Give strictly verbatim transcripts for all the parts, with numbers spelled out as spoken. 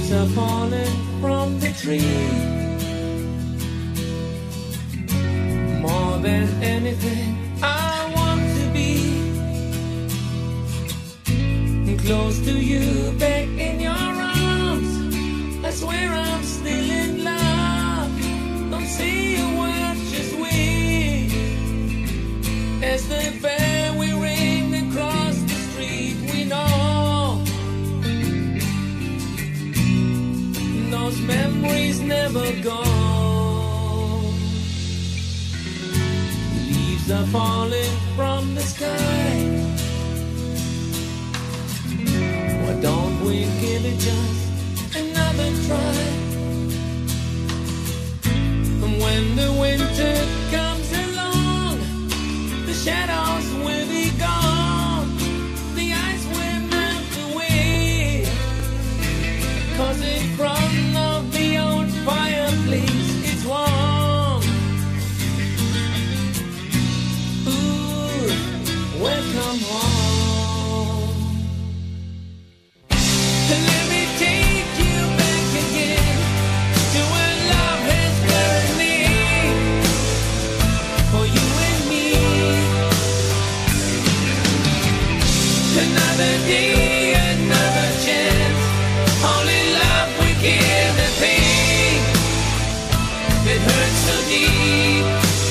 Leaves are falling from the tree. More than anything, I want to be close to you, back in your arms. I swear I'm still in love. Don't say a word, just wait. As the bell we ring across the street, we know those memories never go. Leaves are falling from the sky. Why don't we give it just another try? And when the winter comes along, the shadows will be gone, the ice will melt away. 'Cause in front of the old fireplace it's warm. Ooh, welcome home. And let me take you back again to where love has got a name for you and me. Another day, another chance. Only love we give the pain that hurts so deep.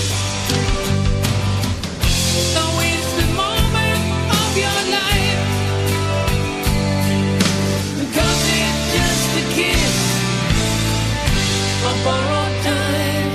So it's the moment of your life, 'cause it's just a kiss of borrowed time.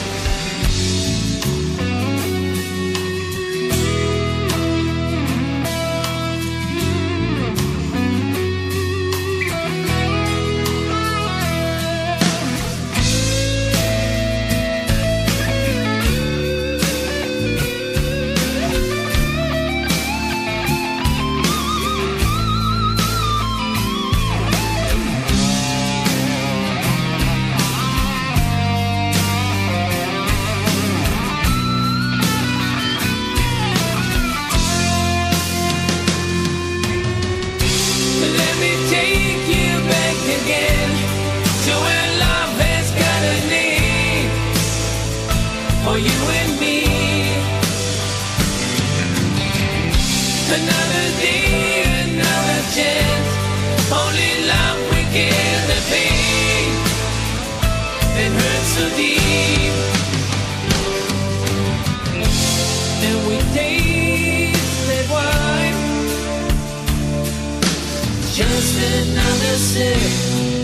Let me take you back again to where love has got a name for you and me. Another day, another chance. Only love we give the pain that hurts so deep. And we taste that wine, just another sip.